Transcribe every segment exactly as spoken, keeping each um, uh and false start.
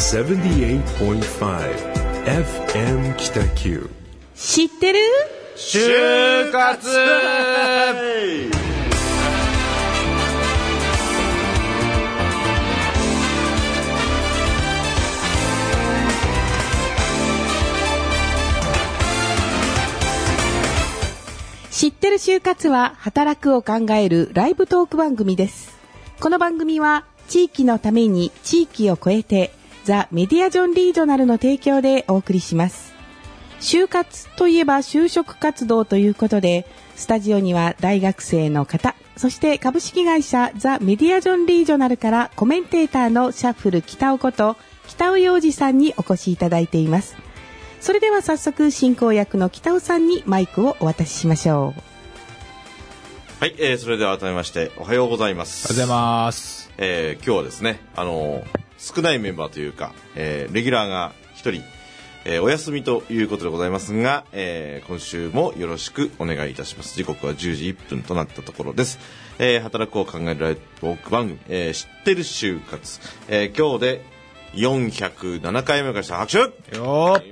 セブンティエイトポイントファイブエフエム 北九。 知ってる？ 就活知ってる就活は働くを考えるライブトーク番組です。この番組は地域のために地域を超えてザ・メディアジョンリージョナルの提供でお送りします。就活といえば就職活動ということで、スタジオには大学生の方、そして株式会社ザ・メディアジョンリージョナルからコメンテーターのシャッフル北尾こと北尾洋二さんにお越しいただいています。それでは早速進行役の北尾さんにマイクをお渡ししましょう。 はい、えー、それでは改めましておはようございます。 おはようございます。 えー、今日はですね、あのー、少ないメンバーというか、えー、レギュラーが一人、えー、お休みということでございますが、えー、今週もよろしくお願いいたします。時刻はじゅうじいっぷんとなったところです。えー、働くを考えるライブトーク番組、えー、知ってる就活、えー、今日でよんひゃくななかいめを迎えました。拍手よーよ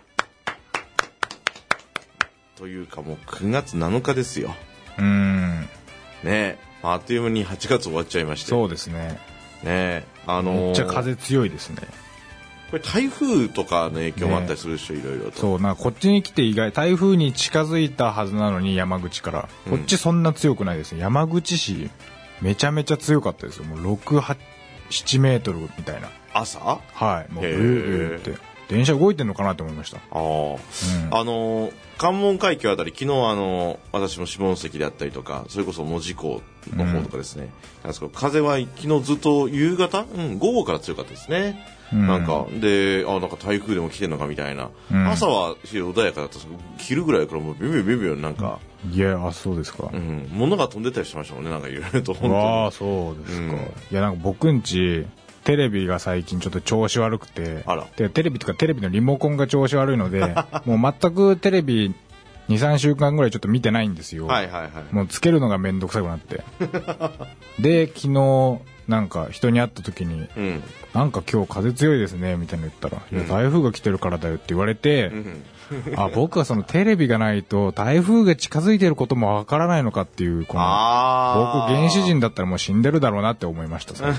というかもうくがつなのかですよ。 うーんね、あっという間にはちがつ終わっちゃいまして。 そうですね。 ね、あのー、 めっちゃ風強いですね。 これ台風とかの影響もあったりするでしょ、ね、いろいろと。 そう、なんかこっちに来て意外台風に近づいたはずなのに山口から、うん、こっちそんな強くないですね。山口市めちゃめちゃ強かったですよ。もうろく、はちメートルみたいな。 朝？ はい。もうブーブーって電車動いてんのかなって思いました。ああ、うん、あのー、関門海峡あたり昨日あのー、私も下関であったりとか、それこそ門司港の方とかですね、うん、なんですけど風は昨日ずっと夕方、うん、午後から強かったですね、うん、なんかで、あ、なんか台風でも来てんのかみたいな、うん、朝は穏やかだったんですけど昼ぐらいからもうビュビュビュビュなんか、 いや、あ、そうですか、 うん、物が飛んでたりしましたもんね、なんかいろいろと本当に。 ああ、そうですか、うん、いや、なんか僕んちテレビが最近ちょっと調子悪くて、 あら、 でテレビとかテレビのリモコンが調子悪いのでもう全くテレビ にさんしゅうかんぐらいちょっと見てないんですよ。 はいはいはい。 もうつけるのがめんどくさくなってで昨日なんか人に会った時に、うん、なんか今日風強いですねみたいなの言ったら、うん、いや台風が来てるからだよって言われて、うん、あ、僕はそのテレビがないと台風が近づいてることもわからないのかっていう、この僕原始人だったらもう死んでるだろうなって思いましたそれ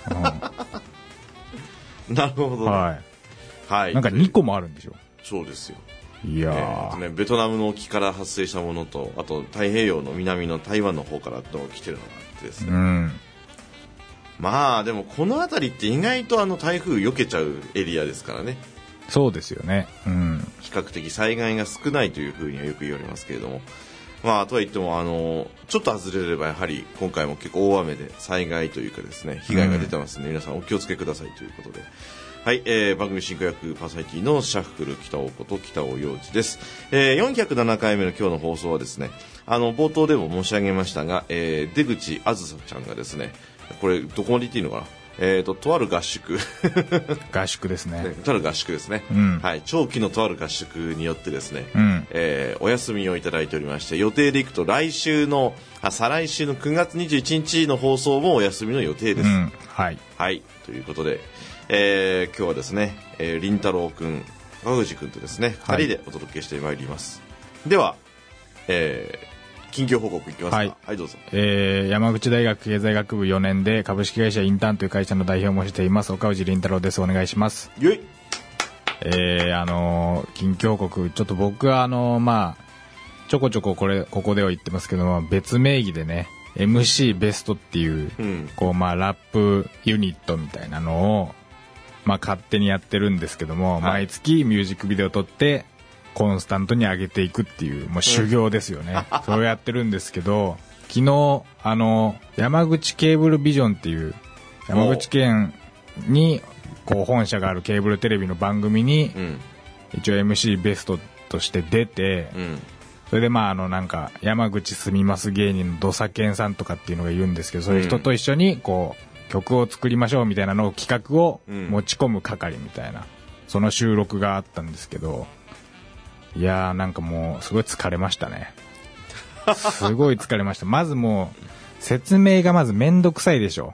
うん、なるほど、ね、 はい、はい、なんかにこもあるんでしょ。 そうですよ。 いやー、 えーね、ベトナムの沖から発生したものと、あと太平洋の南の台湾の方からと来てるのがあってですね、うん、まあでもこの辺りって意外とあの台風避けちゃうエリアですからね。 そうですよね、うん、 比較的災害が少ないというふうにはよく言われますけれども、まあとはいってもあのちょっと外れればやはり今回も結構大雨で災害というかですね、被害が出てますので、うん、皆さんお気をつけくださいということで、はい、えー、番組進行役パーソナリティのシャッフル北尾こと北尾洋二です。えー、よんひゃくななかいめの今日の放送はですね、あの冒頭でも申し上げましたが、えー、出口あずさちゃんがですね、これどこまで言っていいのかな、えーと、とある合宿合宿ですね、 とある合宿ですね、うん、はい、長期のとある合宿によってですね、うん、えー、お休みをいただいておりまして、予定でいくと来週のあ再来週のくがつにじゅういちにちの放送もお休みの予定です、うん、 はい、 はい、ということで、えー、今日はですね、えー、林太郎くん、高口くんとですね、ふたりでお届けしてまいります、はい、では、えー近況報告いきますか。はい、はい、どうぞ。 えー、山口大学経済学部よねんで株式会社インターンという会社の代表もしています岡内凛太郎です。お願いします。 よい。 えー、あのー、近況報告、ちょっと僕はあのー、まあちょこちょここれここでは言ってますけども、別名義でね エムシー ベストっていう、うん、こうまあラップユニットみたいなのをまあ勝手にやってるんですけども、はい、毎月ミュージックビデオを撮ってコンスタントに上げていくっていう、もう修行ですよね、うん、そうやってるんですけど、昨日あの山口ケーブルビジョンっていう山口県にこう本社があるケーブルテレビの番組に、うん、一応 エムシー ベストとして出て、うん、それでまああのなんか山口住みます芸人の土佐健さんとかっていうのがいるんですけど、そういう人と一緒にこう曲を作りましょうみたいなのを企画を持ち込む係みたいな、その収録があったんですけど、いやーなんかもうすごい疲れましたねすごい疲れました。まずもう説明がまずめんどくさいでしょ。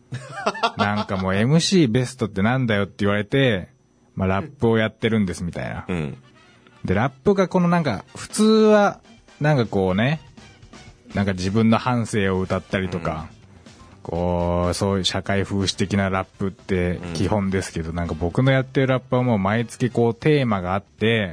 なんかもう エムシー ベストってなんだよって言われて、まあラップをやってるんですみたいな。 うん。 で、ラップがこのなんか、普通は、なんかこうね、なんか自分の半生を歌ったりとか、うん、こう、そういう社会風刺的なラップって基本ですけど、うん、なんか僕のやってるラップはもう毎月こうテーマがあって、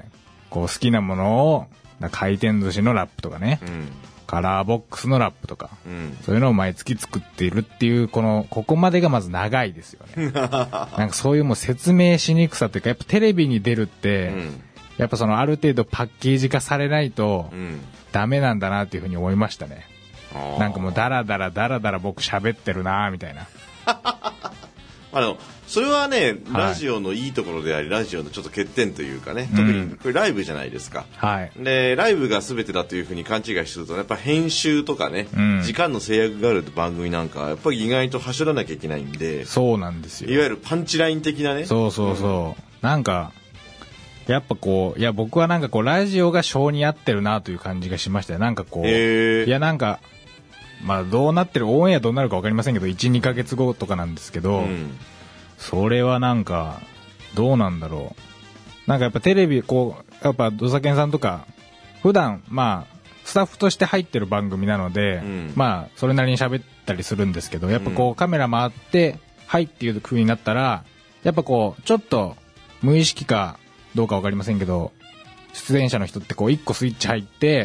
こう好きなものを、回転寿司のラップとかね、うん、カラーボックスのラップとか、うん、そういうのを毎月作っているっていう、この、ここまでがまず長いですよね。なんかそういうもう説明しにくさっていうか、やっぱテレビに出るって、うん、やっぱそのある程度パッケージ化されないと、ダメなんだなっていうふうに思いましたね。うん、なんかもうダラダラダラダラ僕喋ってるなみたいな。 あのそれはね、ラジオのいいところであり、はい、ラジオのちょっと欠点というかね、特にこれライブじゃないですか、はい、でライブが全てだというふうに勘違いするとやっぱ編集とかね、うん、時間の制約がある番組なんかはやっぱり意外と走らなきゃいけないんで、 そうなんですよ、 いわゆるパンチライン的なね、 そうそうそう、うん、なんかやっぱこう、いや僕はなんかこうラジオが性に合ってるなという感じがしましたよ。なんかこう、いやなんかまあどうなってる、オンエアどうなるか分かりませんけど、いち、にかげつごとかなんですけど、うん、それはなんかどうなんだろう、なんかやっぱテレビこうやっぱドサケンさんとか普段まあスタッフとして入ってる番組なので、うん、まあそれなりに喋ったりするんですけど、やっぱこうカメラ回ってはいっていう風になったらやっぱこうちょっと無意識かどうか分かりませんけど、出演者の人ってこう一個スイッチ入って、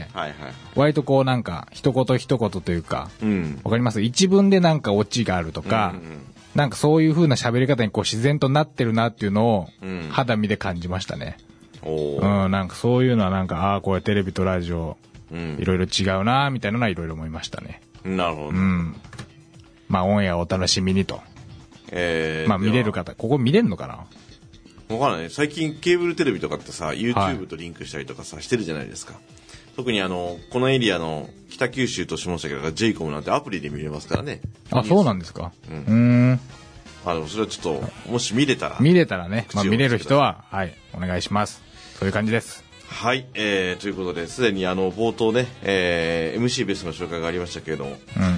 はいはい、割とこうなんか一言一言というか、うん、分かります、一文でなんかオチがあるとか、うんうん、なんかそういう風な喋り方にこう自然となってるなっていうのを肌身で感じましたね、うん、うん、なんかそういうのはなんかああこれテレビとラジオいろいろ違うなみたいなのはいろいろ思いましたね。 なるほど、うん、 まあオンエアお楽しみにと、えー、まあ見れる方ここ見れるのかな、 わからない。最近ケーブルテレビとかってさ YouTube とリンクしたりとかさ、はい、してるじゃないですか。特にあのこのエリアの北九州と下関が ジェイコム なんてアプリで見れますからね。 あ、そうなんですか。うん。うーん、 あのそれはちょっともし見れたら見れたらね、まあ、見れる人ははいお願いします。そういう感じです。 はい、えー、ということですでにあの冒頭ね、えー、エムシー ベストの紹介がありましたけれども、うん、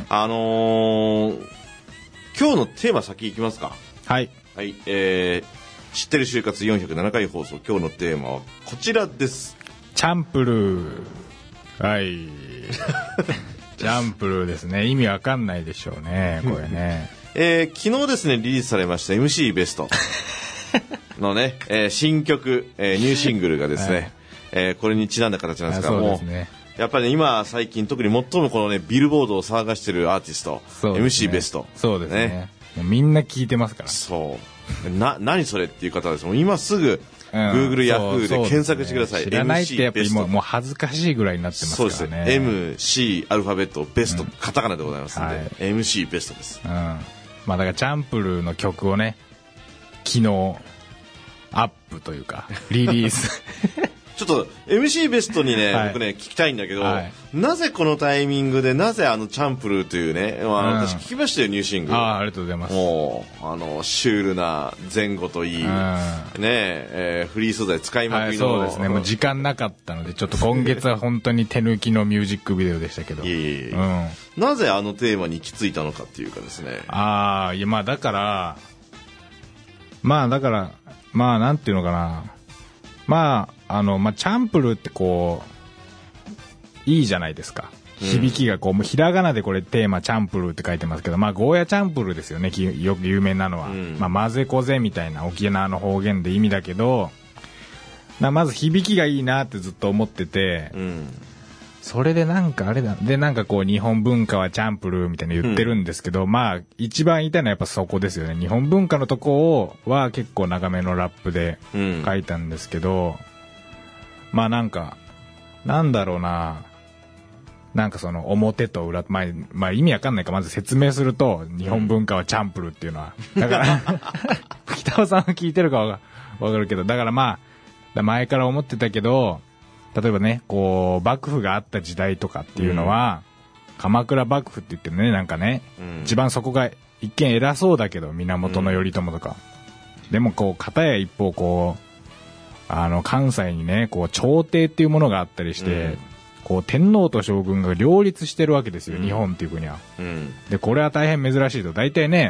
あのー、今日のテーマ先いきますか。 はいはい、えー、知ってる就活よんひゃくななかい放送、今日のテーマはこちらです。 チャンプルー。はいチャンプルーですね。意味わかんないでしょうねこれねえー、昨日ですねリリースされました エムシー ベストのね、えー、新曲、えー、ニューシングルがですね、はい、えー、これにちなんだ形なんですが、もうやっぱり、ね、今最近特に最もこのねビルボードを騒がしてるアーティスト、ね、エムシー ベスト、 そうですね、もうみんな聞いてますから。 そうな何それっていう方はですもう今すぐうん、Google、Yahoo で検索してください。 知らないってやっぱりもう、もう恥ずかしいぐらいになってますからね。 そうですね。エムシー アルファベットベスト、うん、カタカナでございますので、はい、エムシー ベストです。 うん。まあだからチャンプルーの曲をね、昨日アップというかリリース。 ちょっと エムシー ベストにね、はい、僕ね聞きたいんだけど、はい、なぜこのタイミングでなぜあのチャンプルーというね、まあ、うん、私聞きましたよニューシングル。 ああ、ありがとうございます。 もうあのシュールな前後といい、うん、ねえー、フリー素材使いまくりの、 はい、そうですね。もう時間なかったのでちょっと今月は本当に手抜きのミュージックビデオでしたけど。 いえいえ、うん、なぜあのテーマに行き着いたのかっていうかですね。 ああ、いやまあだからまあだからまあなんていうのかな。まああのまあチャンプルーってこういいじゃないですか。響きがこう、もうひらがなでこれテーマチャンプルーって書いてますけど、まあゴーヤチャンプルーですよね。よく有名なのは、うん、まあ混ぜこぜみたいな沖縄の方言で意味だけど、まず響きがいいなってずっと思ってて、うん、それでなんかあれだでなんかこう日本文化はチャンプルーみたいな言ってるんですけど、うん、まあ一番言いたいのはやっぱそこですよね。日本文化のとこをは結構長めのラップで書いたんですけど、うん、まあなんかなんだろうな。なんかその表と裏、まあ、まあ意味わかんないかまず説明すると、日本文化はチャンプルーっていうのは、だから北尾さんは聞いてるかわかるけど、だからまあ前から思ってたけど、例えばねこう幕府があった時代とかっていうのは、うん、鎌倉幕府って言ってね、なんかね、うん、一番そこが一見偉そうだけど源頼朝とか、うん、でもこう片や一方こうあの関西にねこう朝廷っていうものがあったりして、うん、こう天皇と将軍が両立してるわけですよ、うん、日本っていう国は、うん、でこれは大変珍しいと。大体ね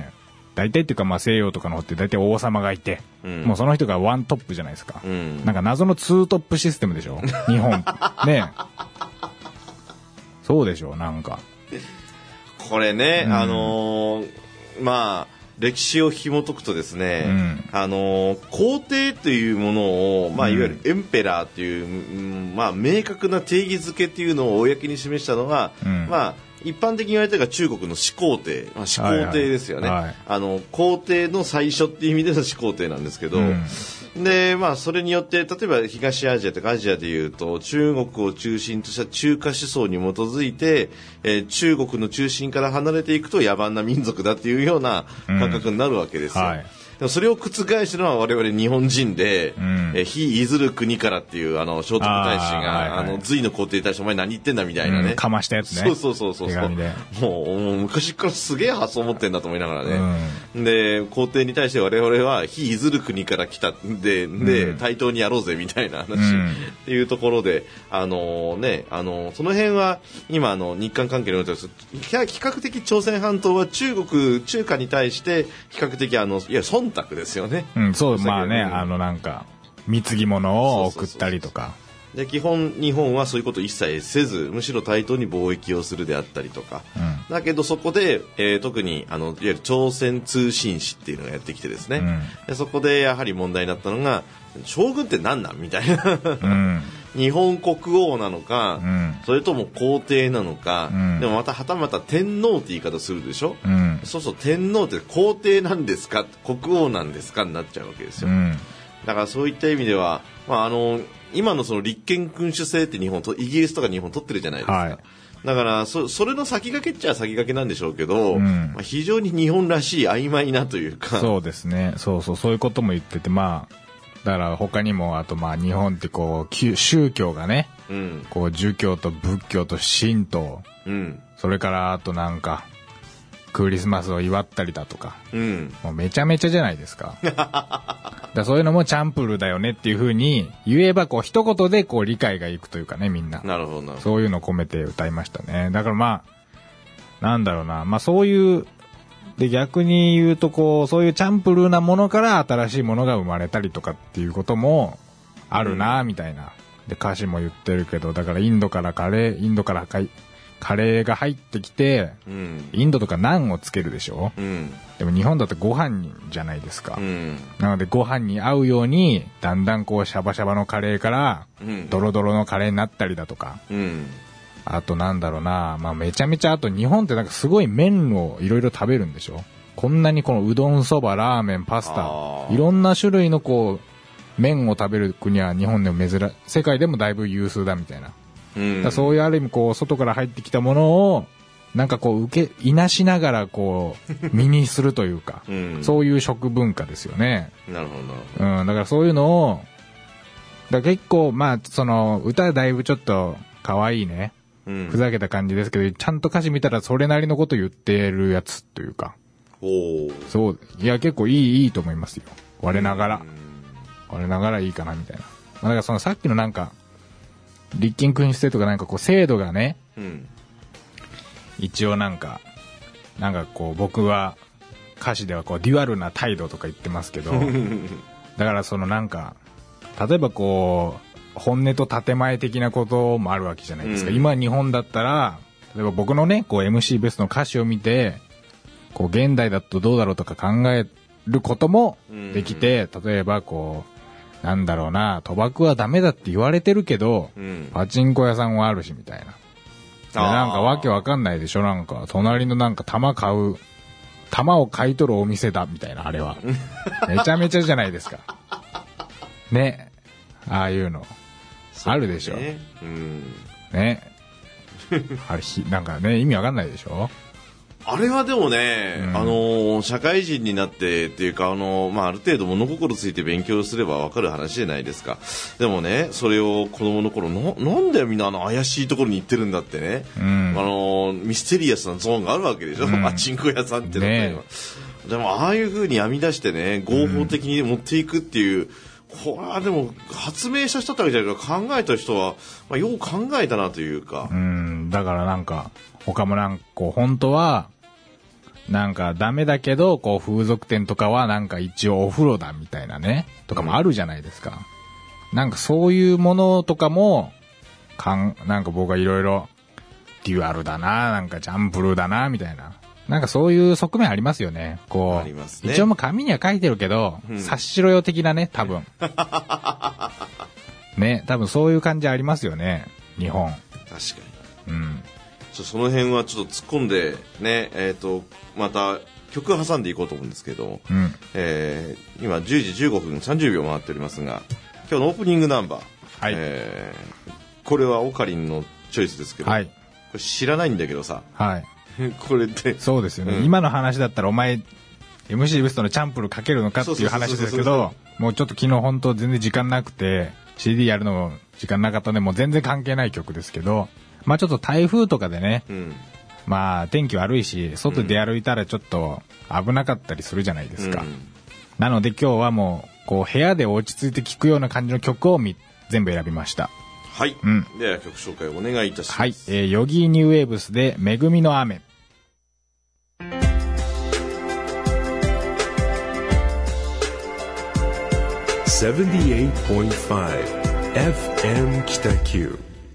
大体っていうかまあ西洋とかの方って大体王様がいて、うん、もうその人がワントップじゃないですか。うん、なんか謎のツートップシステムでしょ日本。ねそうでしょなんか。 これね、うん、あのー、まあ、歴史を紐解くとですね、うん、あの皇帝というものを、まあ、いわゆるエンペラーという、うんまあ、明確な定義づけというのを公に示したのが、うんまあ、一般的に言われたのが中国の始皇帝、まあ、始皇帝ですよね、はいはい、あの皇帝の最初っていう意味での始皇帝なんですけど、うんでまあ、それによって例えば東アジアとかアジアでいうと中国を中心とした中華思想に基づいて、えー、中国の中心から離れていくと野蛮な民族だっていうような感覚になるわけですよ、うんはいでもそれを覆したのは我々日本人で、うんえ非いずる国からっていうあの聖徳太子があ、はいはい、あの隋の皇帝に対してお前何言ってんだみたいなね、 うん、かましたやつねそうそうそうそう手紙でもう、もう昔からすげえ発想を持ってんだと思いながらね、うん、で皇帝に対して我々は非いずる国から来たんで、で、うん、対等にやろうぜみたいな話、うん、っていうところであのねあのその辺は今あの日韓関係において比較的朝鮮半島は中国中華に対して比較的あのいや忖度ですよね。 うん、そうまあね、あのなんか貢ぎ物を送ったりとか。 で基本日本はそういうことを一切せずむしろ対等に貿易をするであったりとか、うん、だけどそこで、えー、特にあのいわゆる朝鮮通信使っていうのがやってきてですね、うん、でそこでやはり問題になったのが将軍って何なんみたいな、うん、日本国王なのか、うん、それとも皇帝なのか、うん、でもまたはたまた天皇って言い方するでしょ、うん、そうそう天皇って皇帝なんですか国王なんですかになっちゃうわけですよ、うん、だからそういった意味では、まあ、あの今のその立憲君主制って日本とイギリスとか日本取ってるじゃないですか、はい、だから そ, それの先駆けっちゃ先駆けなんでしょうけど、うんまあ、非常に日本らしい曖昧なというかそうですねそうそうそういうことも言っててまあだから他にもあとまあ日本ってこう宗教がね、うん、こう儒教と仏教と神道、うん、それからあとなんかクリスマスを祝ったりだとか、うん、もうめちゃめちゃじゃないですかだそういうのもチャンプルーだよねっていう風に言えばこう一言でこう理解がいくというかねみんななるほどそういうのを込めて歌いましたね。だからまあなんだろうなまあそういうで逆に言うとこうそういうチャンプルーなものから新しいものが生まれたりとかっていうこともあるなみたいな、うん、で歌詞も言ってるけどだからインドからカレーインドからカレーが入ってきて、うん、インドとかナンをつけるでしょ、うん、でも日本だってご飯じゃないですか、うん、なのでご飯に合うようにだんだんこうシャバシャバのカレーからドロドロのカレーになったりだとか、うん、あとなんだろうな、まあ、めちゃめちゃあと日本ってなんかすごい麺をいろいろ食べるんでしょこんなにこのうどんそばラーメンパスタいろんな種類のこう麺を食べる国は日本でも珍世界でもだいぶ有数だみたいなうん、だそういうある意味こう外から入ってきたものをなんかこう受けいなしながらこう身にするというか、うん、そういう食文化ですよね。 なるほど、 うん、だからそういうのをだ結構まあその歌はだいぶちょっと可愛いね、うん、ふざけた感じですけどちゃんと歌詞見たらそれなりのこと言ってるやつというかおそういや結構いいいいと思いますよ我ながら、うん、我ながらいいかなみたいな。だからそのさっきのなんか立憲君主制とかなんかこう制度がね、うん、一応なんかなんかこう僕は歌詞ではこうデュアルな態度とか言ってますけどだからそのなんか例えばこう本音と建前的なこともあるわけじゃないですか、うん、今日本だったら例えば僕のねこう エムシー ベストの歌詞を見てこう現代だとどうだろうとか考えることもできて、うん、例えばこうなんだろうな賭博はダメだって言われてるけど、うん、パチンコ屋さんはあるしみたいなでなんかわけわかんないでしょなんか隣のなんか玉買う玉を買い取るお店だみたいなあれはめちゃめちゃじゃないですかねああいうのあるでしょね、うん、ねあれひなんかね意味わかんないでしょあれはでもね、うん、あの社会人になってっていうかあの、まあ、ある程度物心ついて勉強すれば分かる話じゃないですか。でもねそれを子供の頃ななんでみんなあの怪しいところに行ってるんだってね、うん、あのミステリアスなゾーンがあるわけでしょ、うん、パチンコ屋さんってのは、ね、でもああいう風に編み出してね合法的に持っていくっていう、うん、これはでも発明した人ってわけじゃないけど考えた人は、まあ、よう考えたなというか、 うんだからなんか他もなんかこう本当はなんかダメだけど、こう風俗店とかはなんか一応お風呂だみたいなね、とかもあるじゃないですか。うん、なんかそういうものとかも、かん、なんか僕はいろいろ、デュアルだな、なんかチャンプルーだな、みたいな。なんかそういう側面ありますよね。こう。ありますね。一応もう紙には書いてるけど、うん、察しろよ的なね、多分。ね、多分そういう感じありますよね、日本。 確かに。うん。 ちょその辺はちょっと突っ込んで、ね、えっと、また曲挟んでいこうと思うんですけど、 うん、 えー、今じゅうじじゅうごふんさんじゅうびょう回っておりますが、今日のオープニングナンバー、 はい、 えー、これはオカリンのチョイスですけど、 はい、 これ知らないんだけどさ、 はい、 これってそうですよね、うん、今の話だったらお前 エムシー ベストのチャンプルかけるのかっていう話ですけど、もうちょっと昨日本当全然時間なくて シーディー やるの時間なかったんで、もう全然関係ない曲ですけど、まあちょっと台風とかでね、うん、まあ天気悪いし外で歩いたらちょっと危なかったりするじゃないですか、うん、なので今日はもうこう部屋で落ち着いて聴くような感じの曲を全部選びました。 はい、うん、では曲紹介をお願いいたします。 はい、えー、ヨギーニューウェーブスで恵みの雨。 セブンティエイトポイントファイブ エフエム 北九。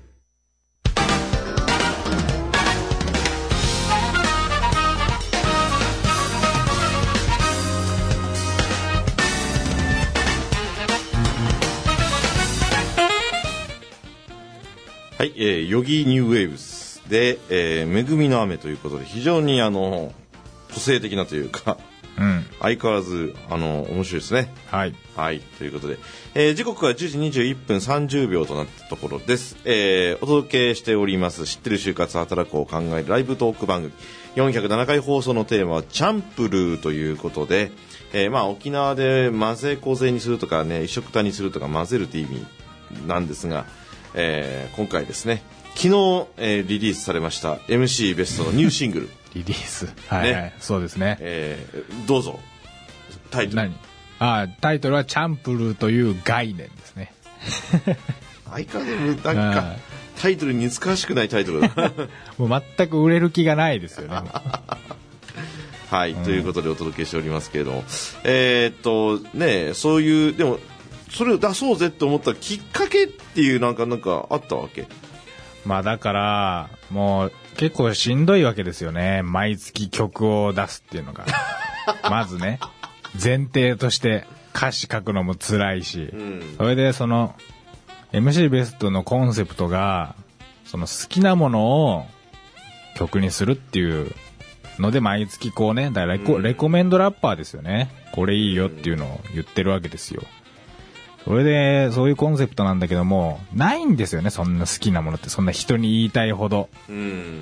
はい、えー、ヨギーニューウェーブスで、えー、恵みの雨ということで、非常にあの個性的なというか、 うん、 相変わらずあの面白いですね。 はい、 はい、ということで、えー、時刻はじゅうじにじゅういっぷんさんじゅうびょうとなったところです。えー、お届けしております知ってる就活働こう考えるライブトーク番組よんひゃくななかい放送のテーマはチャンプルーということで、えー、まあ沖縄で混ぜこぜにするとかね、一緒くたにするとか混ぜるって意味なんですが、えー、今回ですね、昨日、えー、リリースされました エムシー ベストのニューシングルリリース、はい、はいね、そうですね、 えー、どうぞタイトル。 何？あ、タイトルはチャンプルーという概念ですね。 相変わらずなんかタイトルに難しくないタイトルだ。 もう全く売れる気がないですよね。 はい、うん、ということでお届けしておりますけれども、えー、っとね、そういうでもそれを出そうぜって思ったきっかけっていうなんかなんかあったわけ？ まあだからもう結構しんどいわけですよね、毎月曲を出すっていうのが。まずね、前提として歌詞書くのも辛いし、うん、それでその エムシー ベストのコンセプトがその好きなものを曲にするっていうので、毎月こうね、だからレコ、うん、レコメンドラッパーですよね、これいいよっていうのを言ってるわけですよ。それでそういうコンセプトなんだけども、ないんですよね、そんな好きなものって、そんな人に言いたいほど、 うん、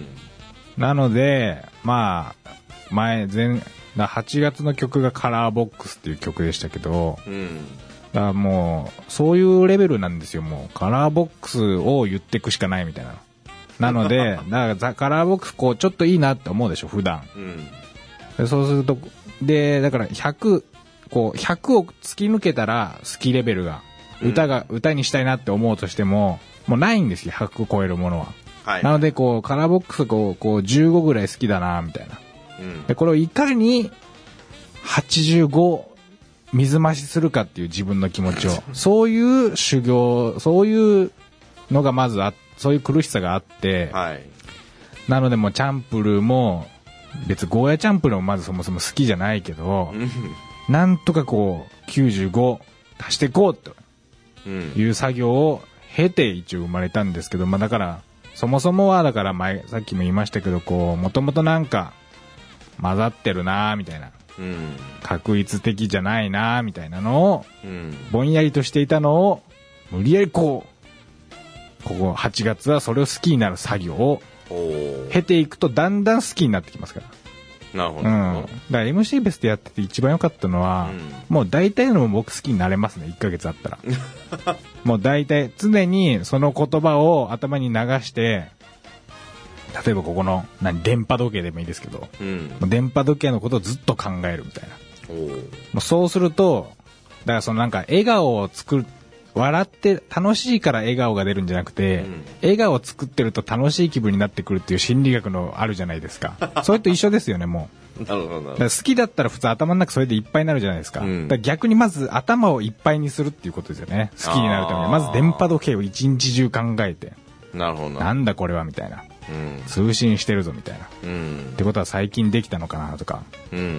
なのでまあ前前はちがつの曲がカラーボックスっていう曲でしたけど、 うん、 だからもうそういうレベルなんですよ。もうカラーボックスを言っていくしかないみたいな。なのでだからザカラーボックスこうちょっといいなって思うでしょ普段、 うん、 でそうするとでだからひゃくこうひゃくを突き抜けたら好きレベルが、うん、歌が歌にしたいなって思うとしてももうないんですよ、ひゃくを超えるものは、 はい、 なのでこうカラーボックスこうこうじゅうごぐらい好きだなみたいな、 うん、 でこれをいかにはちじゅうご水増しするかっていう自分の気持ちをそういう修行、そういうのがまずあ、そういう苦しさがあって、 はい、 なのでもうチャンプルーも別にゴーヤチャンプルーもまずそもそも好きじゃないけど、なんとかこうきゅうじゅうご足していこうという作業を経て一応生まれたんですけど、まあだからそもそもはだから前さっきも言いましたけど、こうもともとなんか混ざってるなーみたいな、 うん、 確一的じゃないなーみたいなのを、 うん、 ぼんやりとしていたのを無理やりこうここはちがつはそれを好きになる作業を経ていくとだんだん好きになってきますから。 なるほど、 うん、だから エムシー ベストやってて一番良かったのは、うん、もう大体のも僕好きになれますね、いっかげつあったら。もう大体常にその言葉を頭に流して、例えばここの何電波時計でもいいですけど、 うん、 もう電波時計のことをずっと考えるみたいな。 おもうそうするとだからそのなんか笑顔を作る、笑って楽しいから笑顔が出るんじゃなくて、うん、笑顔を作ってると楽しい気分になってくるっていう心理学のあるじゃないですか。それと一緒ですよね。もなるほどなるほど。 だから好きだったら普通頭の中それでいっぱいになるじゃないですか。 うん、 だから逆にまず頭をいっぱいにするっていうことですよね。好きになるために。まず電波時計を一日中考えて。 なるほどな。 なんだこれはみたいな。うん、通信してるぞみたいな。うん、ってことは最近できたのかなとか。うんうんうん、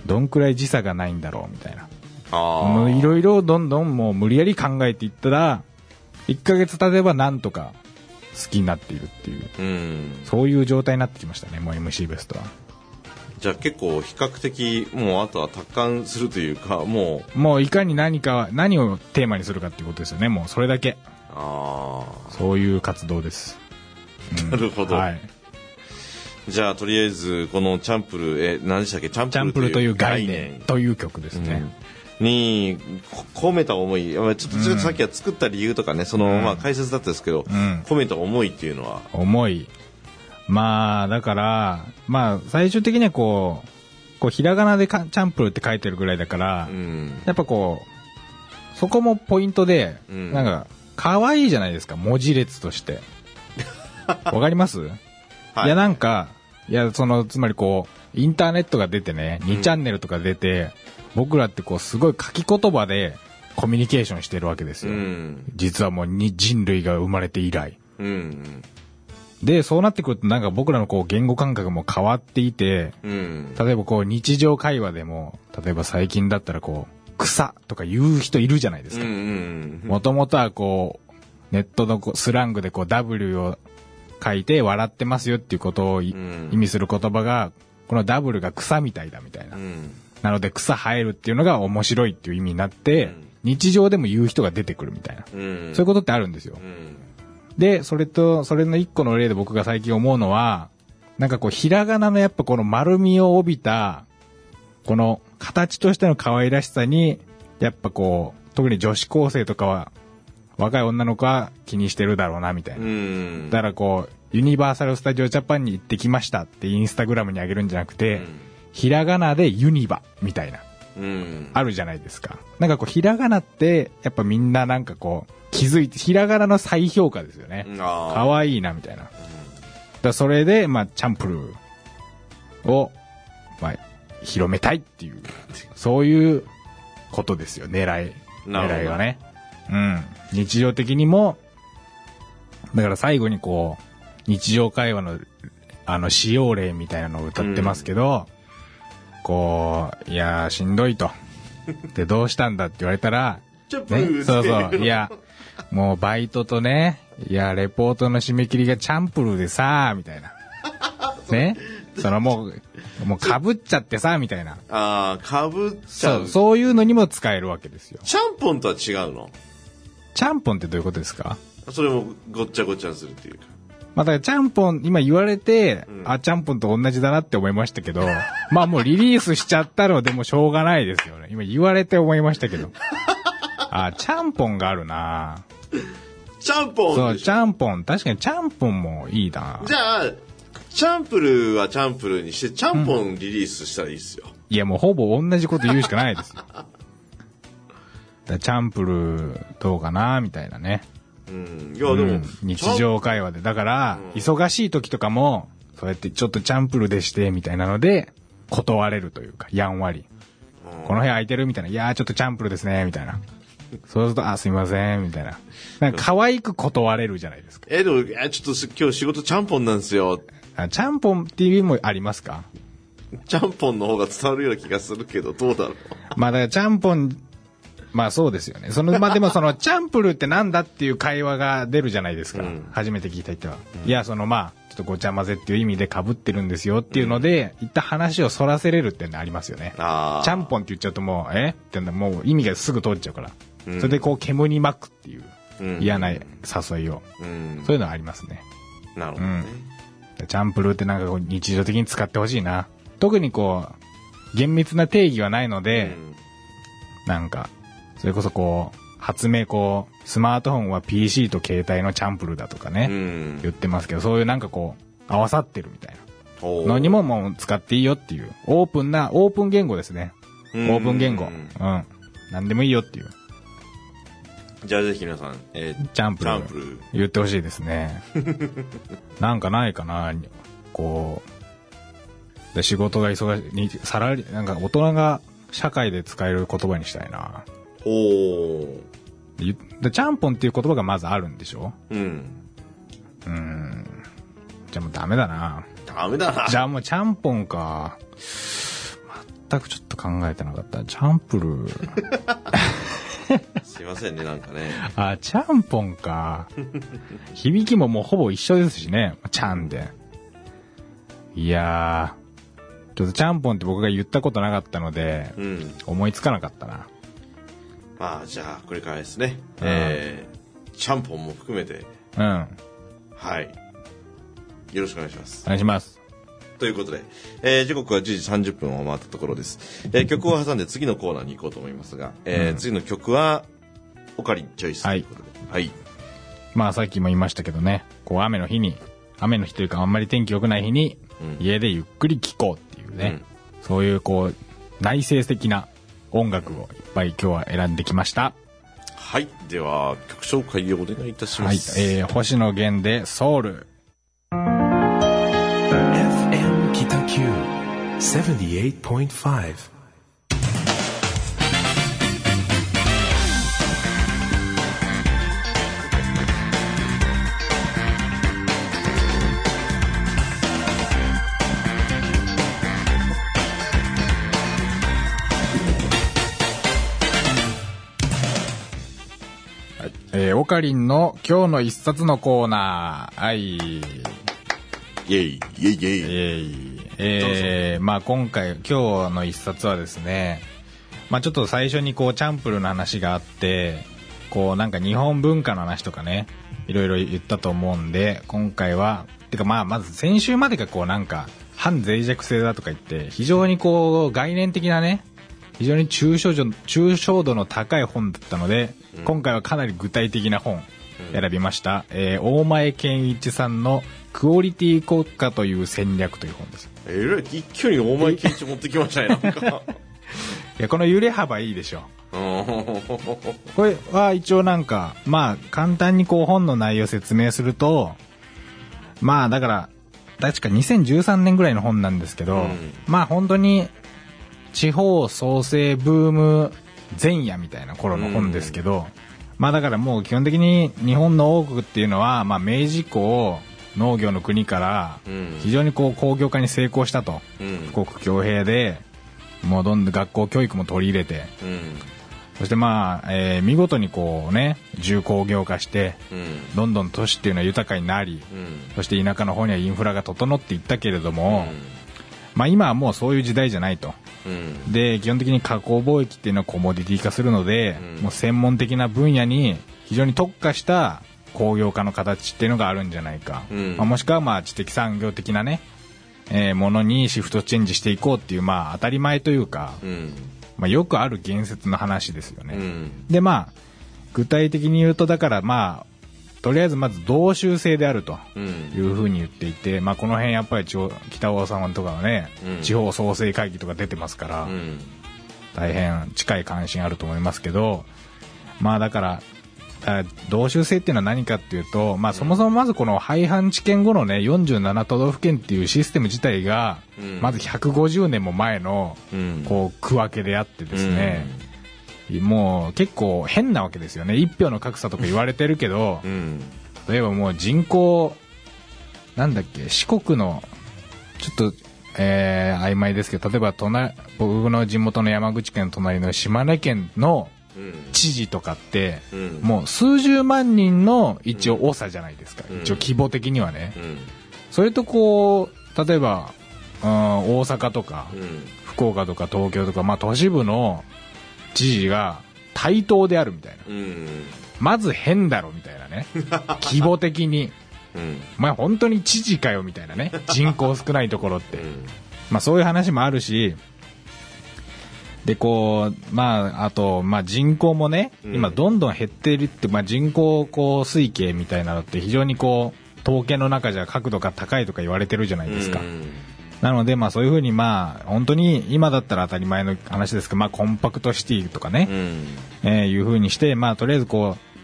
どんくらい時差がないんだろうみたいな。あいろいろどんどんもう無理やり考えていったら、いっかげつ経てばなんとか好きになっているっていう、うん、そういう状態になってきましたね、もう エムシー ベストは。 じゃあ結構比較的もうあとは達観するというか、もうもういかに何か何をテーマにするかっていうことですよね。もうそれだけ。あそういう活動です、 うん、なるほど、はい、じゃあとりあえずこのチャンプルえ何でしたっけ、チャンプルという概念という曲ですね、 うん、に込めた思い、ちょっとちょっとさっきは作った理由とかね、その、うん、まあ解説だったんですけど、うん、込めた思いっていうのは思い、まあだからまあ最終的にはこうこうひらがなでかチャンプルって書いてるぐらいだから、うん、やっぱこうそこもポイントで、うん、なんか可愛いじゃないですか、文字列としてわかります、はい、いやなんかいやそのつまりこうインターネットが出てね、にチャンネルとか出て、僕らってこうすごい書き言葉でコミュニケーションしてるわけですよ、うん、実はもうに人類が生まれて以来、うん、でそうなってくるとなんか僕らのこう言語感覚も変わっていて、うん、例えばこう日常会話でも例えば最近だったらこう草とか言う人いるじゃないですか。もともとはこうネットのこうスラングでこう ダブリュー を書いて笑ってますよっていうことを、うん、意味する言葉がこの ダブリュー が草みたいだみたいな、うん、なので草生えるっていうのが面白いっていう意味になって、うん、日常でも言う人が出てくるみたいな、うん、そういうことってあるんですよ、うん、でそれとそれの一個の例で僕が最近思うのはなんかこうひらがなのやっぱこの丸みを帯びたこの形としての可愛らしさにやっぱこう特に女子高生とかは若い女の子は気にしてるだろうなみたいな、うん、だからこうユニバーサルスタジオジャパンに行ってきましたってインスタグラムに上げるんじゃなくて、うん、ひらがなでユニバみたいな、うん、あるじゃないですか。なんかこうひらがなってやっぱみんななんかこう気づいてひらがなの再評価ですよね。可愛いなみたいな、うん、だそれでまあチャンプルーをまあ広めたいっていうそういうことですよ、狙い狙いはね。うん、日常的にもだから最後にこう日常会話のあの使用例みたいなのを歌ってますけど、うん、こういやしんどいとでどうしたんだって言われたら、ね、そうそういやもうバイトとねいやレポートの締め切りがチャンプルーでさみたいなねそのもうもうかぶっちゃってさみたいな、 ああかぶっちゃう、 そうそういうのにも使えるわけですよ。 ちゃんぽんとは違うの？ ちゃんぽんってどういうことですか？ それもごっちゃごっちゃにするっていうか、 まあ、だからちゃんぽん今言われて、うん、あちゃんぽんと同じだなって思いましたけどまあもうリリースしちゃったのでもうしょうがないですよね。今言われて思いましたけどあちゃんぽんがあるな。 ちゃんぽんそうちゃんぽん確かにちゃんぽんもいいな。 じゃあチャンプルーはチャンプルーにしてちゃんぽんリリースしたらいいですよ、うん、 いやもうほぼ同じこと言うしかないですよだチャンプルーどうかなみたいなね、 うん、いやでも、うん、 日常会話でだから、うん、忙しい時とかもそうやってちょっとチャンプルーでしてみたいなので断れるというかやんわり、うん、この部屋空いてるみたいな、いやーちょっとチャンプルーですねみたいなそうするとあすみませんみたいな、なんか可愛く断れるじゃないですか。 えでもちょっと今日仕事ちゃんぽんなんですよ。 あちゃんぽんっていう意味もありますか？ ちゃんぽんの方が伝わるような気がするけどどうだろうまあだからちゃんぽんまあそうですよね。そのまあでもそのチャンプルーってなんだっていう会話が出るじゃないですか、うん、初めて聞いた人は、うん、いやそのまあちょっとごちゃ混ぜっていう意味で被ってるんですよっていうので、うん、一旦話をそらせれるってのありますよね。あちゃんぽんって言っちゃうともうえってもう意味がすぐ通っちゃうから、うん、それでこう煙に巻くっていう嫌な誘いを、うん、そういうのはありますね。 なるほどね、 うん、チャンプルーってなんかこう日常的に使ってほしいな。特にこう厳密な定義はないので、うん、なんかそれこそこう発明こうスマートフォンは ピーシー と携帯のチャンプルーだとかね、うん、言ってますけど、そういうなんかこう合わさってるみたいなのにももう使っていいよっていうオープンなオープン言語ですね。オープン言語、うん、何でもいいよっていう。 じゃあぜひ皆さん、えー、 チャンプルー言ってほしいですねなんかないかなこうで仕事が忙しいにサラリなんか大人が社会で使える言葉にしたいな。 おー。 でちゃんぽんっていう言葉がまずあるんでしょ。 うんうーんじゃあもうダメだな。 ダメだな。 じゃあもうちゃんぽんか。全くちょっと考えてなかった。チャンプルーすいませんね、なんかね。 あ、ちゃんぽんか。響きももうほぼ一緒ですしね。ちゃんで。いやー、ちょっとちゃんぽんって僕が言ったことなかったので、 うん、 思いつかなかったな。 まあじゃあこれからですね、 うん、 えー、ちゃんぽんも含めて、 うん、 はい、よろしくお願いします。 お願いします。 ということで、えー、時刻はじゅうじさんじゅっぷんを回ったところです。えー、曲を挟んで次のコーナーに行こうと思いますが、えーうん、次の曲はオカリンチョイスということで、はい、はい、 まあさっきも言いましたけどね、こう雨の日に、雨の日というかあんまり天気良くない日に、うん、家でゆっくり聴こうっていうね、うん、そういうこう内省的な音楽をいっぱい今日は選んできました。 はい、では曲紹介をお願いいたします。 はい、えー、星野源でソウル。 エフエム 北九 セブンティエイトポイントファイブ。 えー、オカリンの今日の一冊のコーナー。はい。イェイ、 イェイ、イェイ、イェイ。えー、まあ今回、今日の一冊はですね、まあちょっと最初にこう、チャンプルの話があって、こうなんか日本文化の話とかね、いろいろ言ったと思うんで、今回は、てかまあまず先週までがこうなんか、反脆弱性だとか言って、非常にこう、概念的なね、非常に抽象度、抽象度の高い本だったので、うん、今回はかなり具体的な本選びました、うん、えー、大前健一さんのクオリティ国家という戦略という本です。 えらい一挙に大前健一持ってきましたね。なんかいや、この揺れ幅いいでしょ。これは一応なんかまあ簡単にこう本の内容を説明すると、まあだから確かにせんじゅうさんねんぐらいの本なんですけど、うん、まあ本当に地方創生ブーム前夜みたいな頃の本ですけど、うん、まあだからもう基本的に日本の王国っていうのは、まあ明治以降農業の国から非常にこう工業化に成功したと、うん、富国強兵でもうどんどん学校教育も取り入れて、うん、そしてまあ、えー、見事にこうね重工業化して、うん、どんどん都市っていうのは豊かになり、うん、そして田舎の方にはインフラが整っていったけれども、うん、まあ今はもうそういう時代じゃないと。うん、で基本的に加工貿易っていうのはコモディティ化するので、うん、もう専門的な分野に非常に特化した工業化の形っていうのがあるんじゃないか、うん、まあ、もしくはまあ知的産業的なね、えー、ものにシフトチェンジしていこうっていうまあ当たり前というか、うん、まあ、よくある言説の話ですよね、うん、でまあ具体的に言うとだからまあとりあえずまず同州制であるというふうに言っていて、うん、まあこの辺やっぱり北尾さんとかはね、うん、地方創生会議とか出てますから、うん、大変近い関心あると思いますけど、まあだから同州制っていうのは何かっていうと、まあそもそもまずこの廃藩置県後のねよんじゅうなな都道府県っていうシステム自体が、まずひゃくごじゅうねんも前のこう区分けであってですね、うん、もう結構変なわけですよね。一票の格差とか言われてるけど、うん、例えばもう人口なんだっけ四国のちょっと、えー、曖昧ですけど、例えば隣僕の地元の山口県の隣の島根県の知事とかって、うん、もう数十万人の一応長じゃないですか、うん、一応規模的にはね、うん、それとこう例えば、うん、大阪とか、うん、福岡とか東京とか、まあ、都市部の知事が対等であるみたいな、うん、まず変だろみたいなね規模的に、うん、まあ本当に知事かよみたいなね人口少ないところって、うん、まあそういう話もあるし、でこうまああとまあ人口もね、うん、今どんどん減っているって、まあ、人口こう推計みたいなのって非常にこう統計の中じゃ角度が高いとか言われてるじゃないですか、うん、なのでまあそういうふうにまあ本当に今だったら当たり前の話ですけど、まあコンパクトシティとかね、うん、えー、いうふうにしてまあとりあえずこう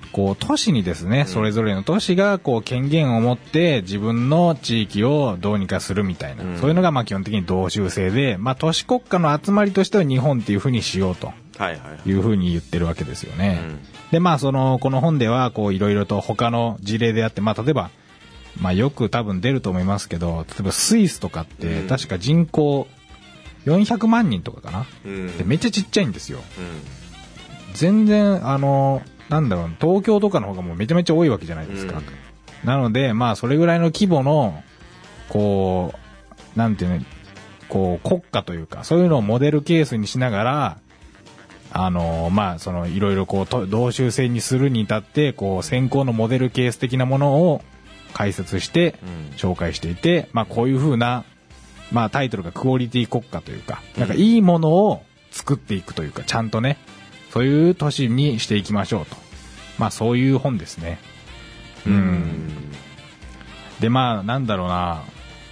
こう都市にですね、それぞれの都市がこう権限を持って自分の地域をどうにかするみたいな、うん、そういうのがまあ基本的に同州制で、まあ都市国家の集まりとしては日本っていう風にしようという風に言ってるわけですよね。うん、でまあそのこの本ではこういろいろと他の事例であって、まあ例えばまあよく多分出ると思いますけど、例えばスイスとかって確か人口よんひゃくまんにんとかかな、うん、でめっちゃちっちゃいんですよ。うん、全然あのなんだろう、東京とかの方がもうめちゃめちゃ多いわけじゃないですか。うん、なので、まあ、それぐらいの規模の、こう、なんていうの、こう、国家というか、そういうのをモデルケースにしながら、あの、まあ、その、いろいろこう、同州制にするに至って、こう、先行のモデルケース的なものを解説して、紹介していて、うん、まあ、こういう風な、まあ、タイトルがクオリティ国家というか、なんかいいものを作っていくというか、ちゃんとね、そういう都市にしていきましょうと。まあそういう本ですね。うん。うんでまあなんだろうな。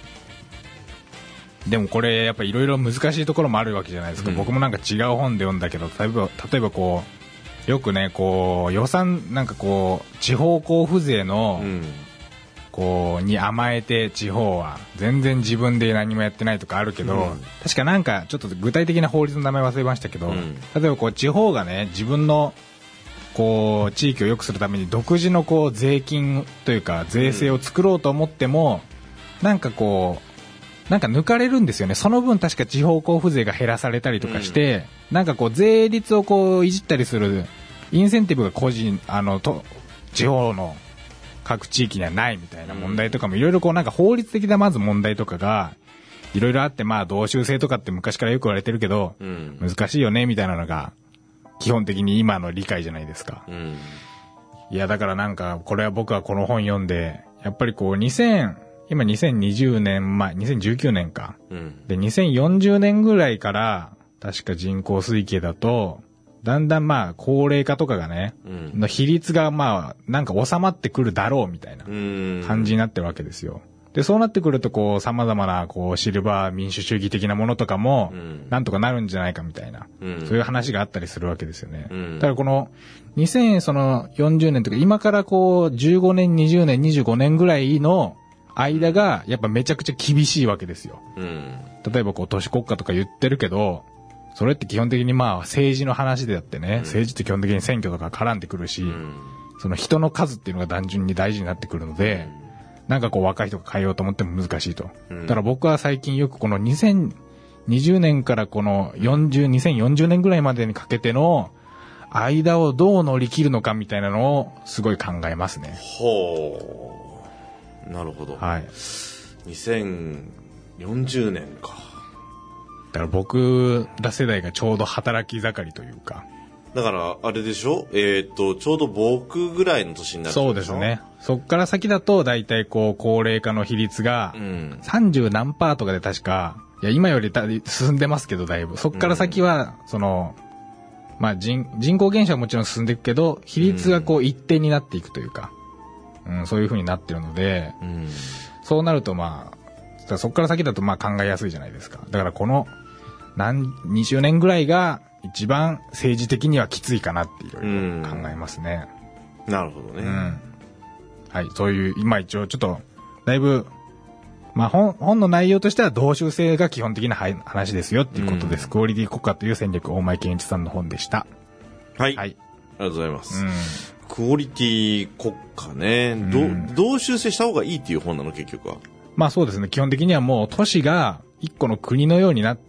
でもこれやっぱいろいろ難しいところもあるわけじゃないですか。うん、僕もなんか違う本で読んだけど、例えば例えばこうよくねこう予算なんかこう地方交付税の、うんこうに甘えて地方は全然自分で何もやってないとかあるけど、うん、確かなんかちょっと具体的な法律の名前忘れましたけど、うん、例えばこう地方がね自分のこう地域を良くするために独自のこう税金というか税制を作ろうと思っても、うん、なんかこうなんか抜かれるんですよね。その分確か地方交付税が減らされたりとかして、うん、なんかこう税率をこういじったりするインセンティブが個人あのと地方の各地域にはないみたいな問題とかもいろいろこうなんか法律的なまず問題とかがいろいろあって、まあ同州制とかって昔からよく言われてるけど、うん、難しいよねみたいなのが基本的に今の理解じゃないですか。うん、いやだからなんかこれは僕はこの本読んでやっぱりこうにせん今にせんにじゅうねんまえにせんじゅうきゅうねんか、うん、でにせんよんじゅうねんぐらいから確か人口推計だとだんだんまあ高齢化とかがね、うん、の比率がまあなんか収まってくるだろうみたいな感じになってるわけですよ。でそうなってくるとこう様々なこうシルバー民主主義的なものとかもなんとかなるんじゃないかみたいな、うん、そういう話があったりするわけですよね。うん、だからこのにせんよんじゅうねんとか今からこうじゅうごねんにじゅうねんにじゅうごねんぐらいの間がやっぱめちゃくちゃ厳しいわけですよ。うん、例えばこう都市国家とか言ってるけどそれって基本的にまあ政治の話であってね、うん、政治って基本的に選挙とか絡んでくるし、うん、その人の数っていうのが単純に大事になってくるので、うん、なんかこう若い人が変えようと思っても難しいと。うん、だから僕は最近よくこのにせんにじゅうねんからこのよんじゅう、にせんよんじゅうねんぐらいまでにかけての間をどう乗り切るのかみたいなのをすごい考えますね。 ほう。なるほど。はい。にせんよんじゅうねんか。 だから僕ら世代がちょうど働き盛りというか。 だからあれでしょ、えー、っとちょうど僕ぐらいの年になるでしょ。 そうですね。そっから先だと大体こう高齢化の比率がさんじゅう何パーとかで確か、いや今より進んでますけどだいぶそっから先はその、まあ、人, 人口減少はもちろん進んでいくけど比率がこう一定になっていくというか、うん、そういう風になってるので、うん、そうなるとまあそっから先だとまあ考えやすいじゃないですか。だからこの何にじゅうねんぐらいが一番政治的にはきついかなっていろいろ考えますね。 なるほどね。うん、 はい、そういう今一応ちょっとだいぶまあ本本の内容としては同州制が基本的な話ですよっていうことです。うん、クオリティ国家という戦略、大前健一さんの本でした。 はい。はい、ありがとうございます。うん、クオリティ国家ね、うん、同州制した方がいいっていう本なの結局は。 まあそうですね。基本的にはもう都市が一個の国のようになって、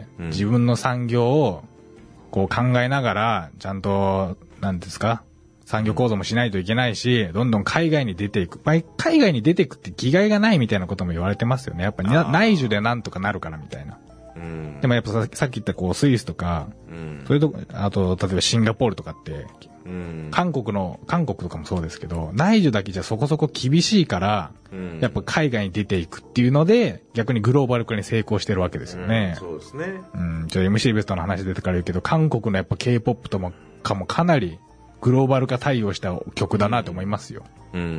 うん、自分の産業をこう考えながらちゃんと何ですか産業構造もしないといけないし、どんどん海外に出ていく、まあ、海外に出ていくって気概がないみたいなことも言われてますよね。やっぱ内需でなんとかなるからみたいな。うん、でもやっぱさ, さっき言ったこうスイスとか、うん、それとあと例えばシンガポールとかって、うん、韓国の韓国とかもそうですけど内需だけじゃそこそこ厳しいから、うん、やっぱ海外に出ていくっていうので逆にグローバル化に成功してるわけですよね。 うん、そうですね。 うん、ちょ エムシー ベストの話出てから言うけど韓国のやっぱ K-ポップ ともかもかなりグローバル化対応した曲だなと思いますよ。うん、うん、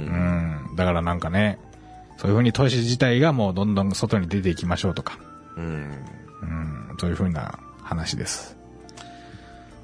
だからなんかねそういう風に都市自体がもうどんどん外に出ていきましょうとか、うんうん、そういう風な話です。 はい、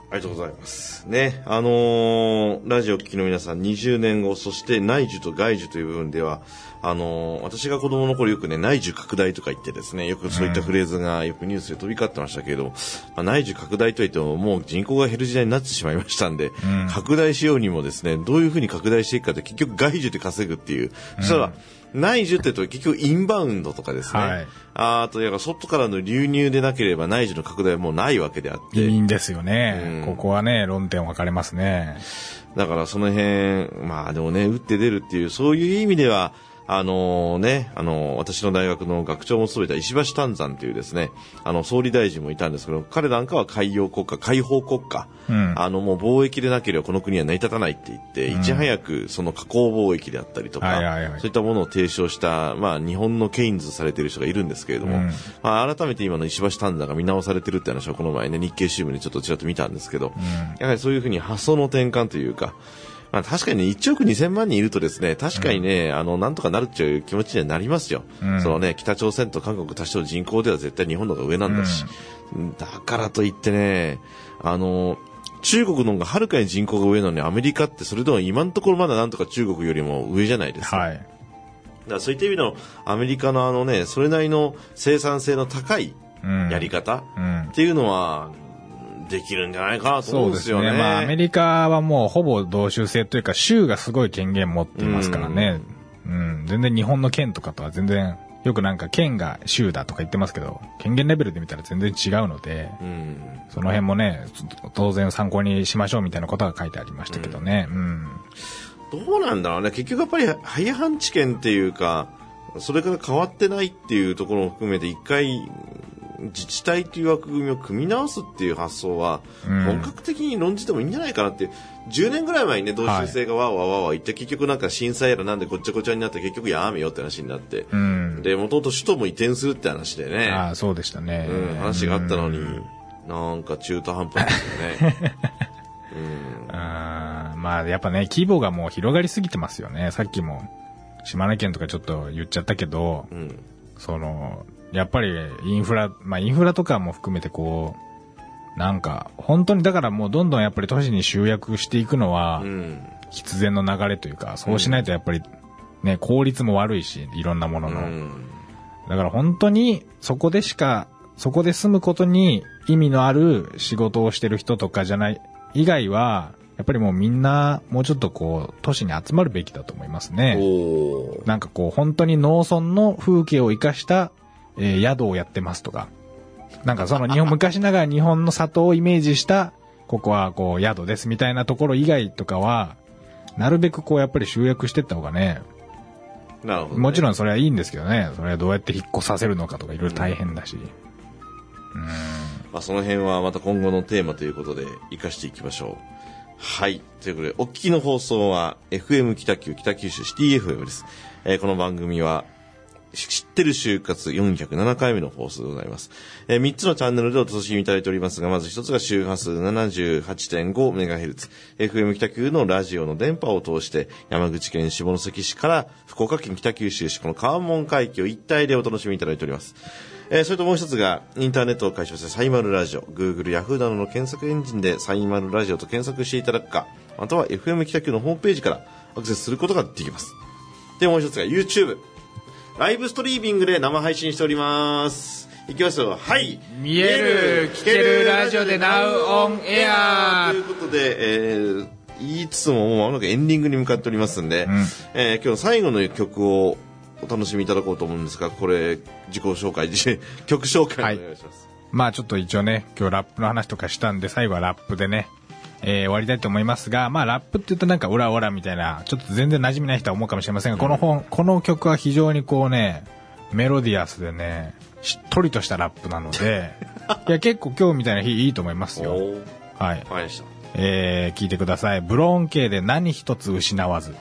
ありがとうございますね。あのー、ラジオ聴きの皆さんにじゅうねんご、そして内需と外需という部分では、あのー、私が子供の頃よくね、内需拡大とか言ってですね、よくそういったフレーズがよくニュースで飛び交ってましたけれども、まあ、内需拡大といってももう人口が減る時代になってしまいましたんで、うん、拡大しようにもですね、どういうふうに拡大していくかって結局外需で稼ぐっていう、うん、そしたら内需って言うと結局インバウンドとかですね、はい、あとやっぱ外からの流入でなければ内需の拡大はもうないわけであって、 いいんですよね、うん、ここはね論点分かれますね。 だからその辺まあでもね打って出るっていうそういう意味ではあのー、ね、あのー、私の大学の学長も務めた石橋丹山というですね、あの、総理大臣もいたんですけど、彼なんかは海洋国家、開放国家、うん、あの、もう貿易でなければこの国は成り立たないって言って、うん、いち早くその加工貿易であったりとか、はいはいはい、そういったものを提唱した、まあ、日本のケインズされている人がいるんですけれども、うん、まあ、改めて今の石橋丹山が見直されてるって話をこの前ね、日経新聞でちょっとちらっと見たんですけど、うん、やはりそういうふうに発想の転換というか、まあ、確かにね、いちおくにせんまん人いるとですね、確かにね、うん、あの、なんとかなるっていう気持ちにはなりますよ。うん、そのね、北朝鮮と韓国足しての人口では絶対日本の方が上なんだし、うん、だからといってね、あの、中国の方がはるかに人口が上なのにアメリカってそれでも今のところまだなんとか中国よりも上じゃないですか。はい。だからそういった意味のアメリカのあのね、それなりの生産性の高いやり方っていうのは、できるんじゃないかなと思うんですよね。そうですね。 まあアメリカはもうほぼ同州制というか州がすごい権限持ってますからね。うん、うん。全然日本の県とかとは全然、よくなんか県が州だとか言ってますけど、権限レベルで見たら全然違うので、うん、その辺もね、当然参考にしましょうみたいなことが書いてありましたけどね。うん。 うん、どうなんだろうね。結局やっぱり廃藩置県っていうか、それから変わってないっていうところも含めて一回、自治体という枠組みを組み直すっていう発想は本格的に論じてもいいんじゃないかなって、うん、じゅうねんぐらい前にね同州制がわーわーわーわー言って結局なんか震災やらなんでごっちゃごちゃになって結局やめようって話になって、うん、で元々首都も移転するって話でね、 ああそうでしたね、 うん、話があったのに、うん、なんか中途半端ですよね、 うん、あまあやっぱね規模がもう広がりすぎてますよね。さっきも島根県とかちょっと言っちゃったけど、うん、そのやっぱりインフラ、まあインフラとかも含めてこう、なんか本当にだからもうどんどんやっぱり都市に集約していくのは必然の流れというか、そうしないとやっぱりね、効率も悪いし、いろんなものの。だから本当にそこでしか、そこで住むことに意味のある仕事をしてる人とかじゃない、以外は、やっぱりもうみんなもうちょっとこう都市に集まるべきだと思いますね。なんかこう本当に農村の風景を生かしたえー、宿をやってますとか、なんかその日本昔ながら日本の里をイメージしたここはこう宿ですみたいなところ以外とかはなるべくこうやっぱり集約していった方がね、 なるほどね、 もちろんそれはいいんですけどね、それはどうやって引っ越させるのかとかいろいろ大変だし、うん、 うんまあ、その辺はまた今後のテーマということで生かしていきましょう。はい。ということで、お聞きの放送は エフエム 北九北九州シティ エフエム です。えー、この番組は知ってる就活よんひゃくななかいめの放送でございます。えー、みっつのチャンネルでお楽しみいただいておりますが、まずひとつが周波数 ななじゅうはちてんごメガヘルツ、エフエム 北九のラジオの電波を通して、山口県下関市から福岡県北九州市、この関門海峡一帯でお楽しみいただいております。えー、それともう一つが、インターネットを介しましてサイマルラジオ、Google、Yahoo などの検索エンジンでサイマルラジオと検索していただくか、または エフエム 北九のホームページからアクセスすることができます。で、もう一つが YouTube。ライブストリーミングで生配信しております。いきますよ。はい。 見える、聞けるラジオで Now on Air ということで、えー、言いつつももう間もなくエンディングに向かっておりますんで、うんえー、今日の最後の曲をお楽しみいただこうと思うんですが、これ、自己紹介、曲紹介お願いします。はい、 まあちょっと一応ね、今日ラップの話とかしたんで、最後はラップでね、えー、終わりたいと思いますが、まあラップって言うとなんかオラオラみたいなちょっと全然馴染みない人は思うかもしれませんが、うん、この本この曲は非常にこうねメロディアスでねしっとりとしたラップなのでいや結構今日みたいな日いいと思いますよ。はい、 はい、したえー、聞いてください。ブローン系で何一つ失わず。 エフ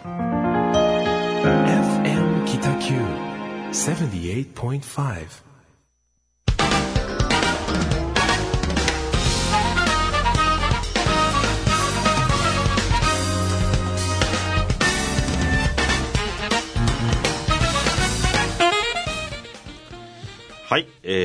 エム 北九 ななじゅうはちてんご。 はい、えー、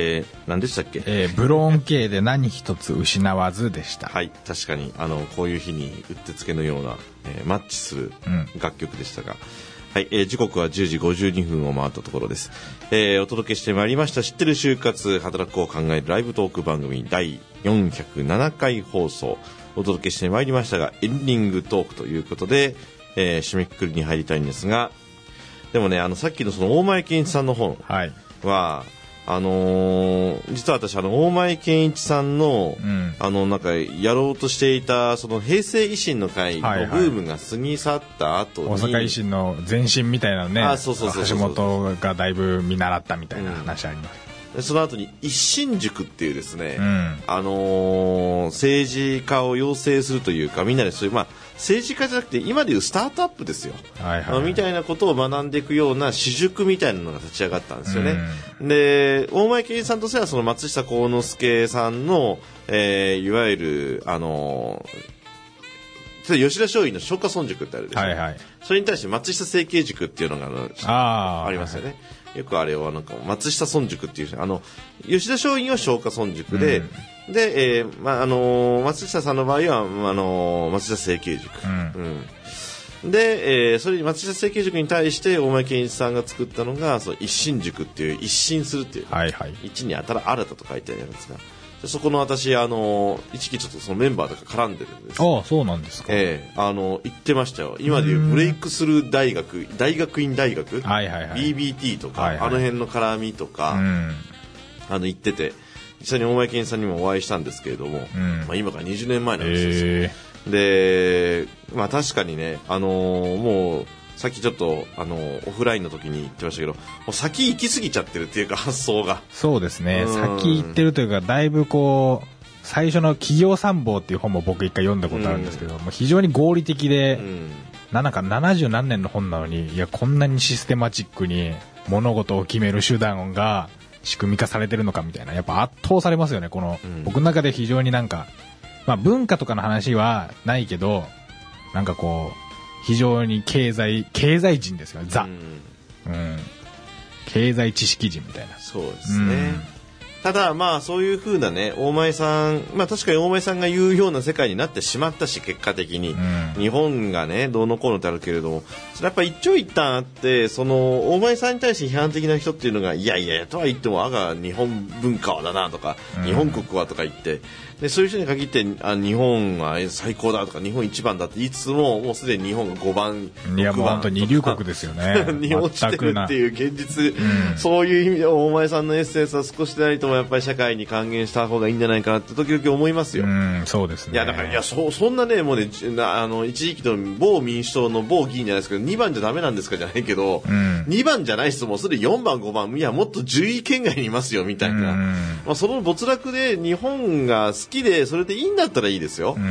何でしたっけ、 えー、ブローン系で何一つ失わずでした。 はい、確かにあのこういう日にうってつけのような、えー、マッチする楽曲でしたが、うん、はい、えー、時刻はじゅうじごじゅうにふんを回ったところです。えー、お届けしてまいりました知ってる就活働くを考えるライブトーク番組だいよんひゃくななかい放送、お届けしてまいりましたがエンディングトークということで、えー、締めくくりに入りたいんですが、でもね、あのさっきのその大前健一さんの本は、はい、あのー、実は私あの大前健一さんの、うん、あのなんかやろうとしていたその平成維新の会のブームが過ぎ去った後に、 はいはい、大阪維新の前身みたいなのね、あ、そうそうそうそう、橋本がだいぶ見習ったみたいな話あります、 うん、その後に一新塾っていうですね、うん、あのー、政治家を養成するというか、みんなでそういう、まあ政治家じゃなくて今でいうスタートアップですよ、はいはいはい、みたいなことを学んでいくような私塾みたいなのが立ち上がったんですよね、うん、で大前健一さんとしてはその松下幸之助さんの、えー、いわゆるあのー、吉田松陰の松下村塾ってあるでしょ、はいはい、それに対して松下政経塾っていうのが あ, ありますよね、はい、よくあれはなんか松下村塾っていうあの吉田松陰は松下村塾で、うんで、えーまああのー、松下さんの場合は、あのー、松下政経塾、うんうん、で、えー、それに松下政経塾に対して大前健一さんが作ったのがその一新塾っていう一新するっていう、はいはい、一にあたら新たと書いてあるんですが、そこの私、あのー、一期ちょっとそのメンバーとか絡んでるんです。 ああ、そうなんですか。 ええー、あの言ってましたよ。今でいうブレイクスルー大学、大学院大学、はいはいはい、ビービーティー とか、はいはい、あの辺の絡みとか、あの言ってて。実際に大前健一さんにもお会いしたんですけれども、うん、まあ、今からにじゅうねんまえの話ですよ、えー、で、まあ、確かにね、あのー、もうさっきちょっと、あのー、オフラインの時に言ってましたけど、もう先行き過ぎちゃってるっていうか発想がそうですね、先行ってるというかだいぶこう最初の企業参謀っていう本も僕一回読んだことあるんですけど、うん、もう非常に合理的で、うん、なんかななじゅう何年の本なのに、いやこんなにシステマチックに物事を決める手段が仕組み化されてるのかみたいな、やっぱ圧倒されますよねこの、うん、僕の中で非常になんか、まあ、文化とかの話はないけどなんかこう非常に経済経済人ですよね、ザ、うんうん、経済知識人みたいな。 そうですね、うん、ただまあそういう風なね大前さん、まあ確かに大前さんが言うような世界になってしまったし、結果的に、うん、日本がねどうのこうのってあるけれども、それやっぱ一長一短あって、その大前さんに対して批判的な人っていうのがいやいやとは言っても我が日本文化はだなとか、うん、日本国はとか言って、でそういう人に限ってあ日本は最高だとか日本一番だって言いつつも、もうすでに日本がごばん、 いやもう本当に二流国ですよねに落ちてるっていう現実、うん、そういう意味で大前さんのエッセンスは少しでなりともやっぱり社会に還元した方がいいんじゃないかなって時々思いますよ。 うん、そうですね。 いやだからいや そ, そんなねもうねあの一時期の某民主党の某議員じゃないですけどにばんじゃダメなんですかじゃないけど、うん、にばんじゃない人もすでによんばんごばんいやもっとじゅうい圏外にいますよみたいな、うん、まあ、その没落で日本が好きでそれでいいんだったらいいですよ、うん、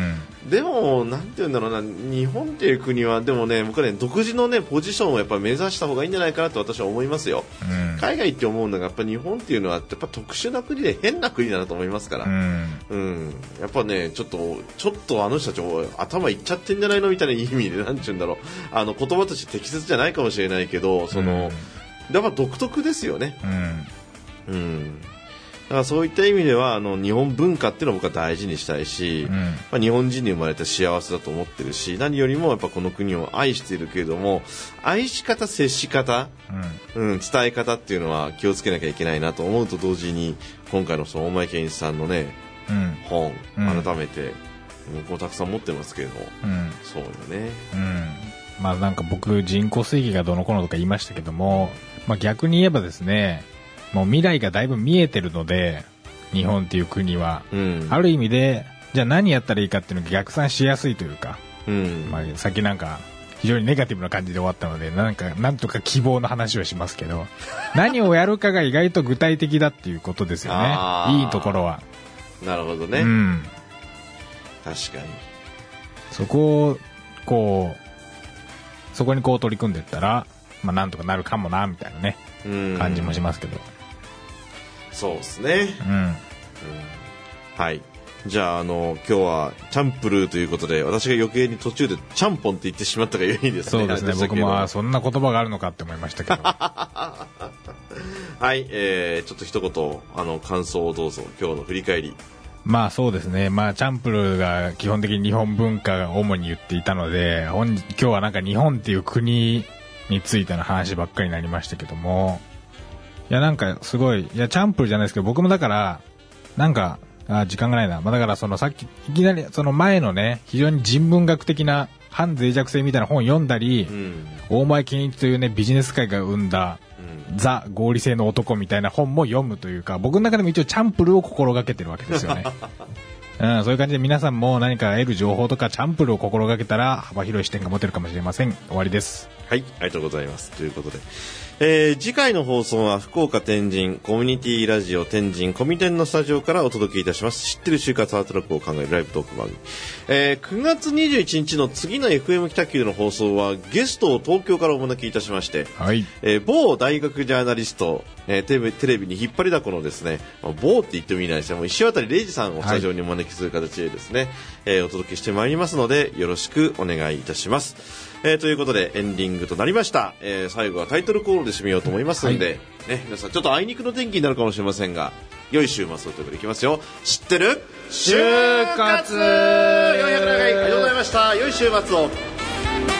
でもなんて言うんだろうな、日本っていう国はでもね僕はね独自のねポジションをやっぱり目指した方がいいんじゃないかなと私は思いますよ、うん、海外って思うのがやっぱ日本っていうのはやっぱ特殊な国で変な国だなと思いますから、うんうん、やっぱねちょっとちょっとあの人たち頭いっちゃってんじゃないのみたいな意味でなんて言うんだろう、あの言葉として適切じゃないかもしれないけど、その、うん、やっぱ独特ですよね、うん、うん、だからそういった意味ではあの日本文化っていうのを僕は大事にしたいし、うん、まあ、日本人に生まれた幸せだと思ってるし、何よりもやっぱこの国を愛しているけれども、愛し方接し方、うんうん、伝え方っていうのは気をつけなきゃいけないなと思うと同時に、今回のその大前健一さんのね、うん、本、うん、改めて僕もたくさん持ってますけれども、うん、そうよね、 うん、まあなんか僕人口推移がどのこのとか言いましたけども、まあ、逆に言えばですね、もう未来がだいぶ見えてるので日本っていう国は、うん、ある意味でじゃあ何やったらいいかっていうのが逆算しやすいというか、うん、まあ、さっきなんか非常にネガティブな感じで終わったのでなんかなんとか希望の話をしますけど何をやるかが意外と具体的だっていうことですよねいいところは。 なるほどね、うん、確かにそこをこうそこにこう取り組んでいったら、まあ、なんとかなるかもなみたいなね感じもしますけど。 そうですね、うんうん、はい。じゃあ、あの今日はチャンプルーということで、私が余計に途中でチャンポンって言ってしまったがゆえにですね。 そうですね、僕もそんな言葉があるのかって思いましたけどはい、えー、ちょっと一言あの感想をどうぞ。今日の振り返り。 まあそうですね、まあチャンプルーが基本的に日本文化が主に言っていたので、本今日はなんか日本っていう国についての話ばっかりになりましたけども、いやなんかすごい、いやチャンプルーじゃないですけど、僕もだからなんかあ時間がないな、まあ、だからそのさっきいきなりその前のね非常に人文学的な反脆弱性みたいな本を読んだり、うん、大前健一というねビジネス界が生んだ、うん、ザ合理性の男みたいな本も読むというか、僕の中でも一応チャンプルーを心がけてるわけですよねうん、そういう感じで皆さんも何か得る情報とかチャンプルーを心がけたら幅広い視点が持てるかもしれません。終わりです。 はい、ありがとうございます。ということで、えー、次回の放送は福岡天神コミュニティラジオ天神コミテンのスタジオからお届けいたします。知ってる就活アートラックを考えるライブトーク番組、えー、くがつにじゅういちにちの次の エフエム 北九の放送はゲストを東京からお招きいたしまして、はい、えー、某大学ジャーナリスト、えー、テレビ、テレビに引っ張りだこのですね、まあ、某って言ってもいないですね、もう石渡礼二さんをスタジオにお招きする形でですね、はい、えー、お届けしてまいりますのでよろしくお願いいたします。えー、ということでエンディングとなりました。えー、最後はタイトルコールで締めようと思いますので、はい、ね、皆さんちょっとあいにくの天気になるかもしれませんが、良い週末をということでいきますよ。知ってる就活よんひゃくななかいありがとうございました。良い週末を。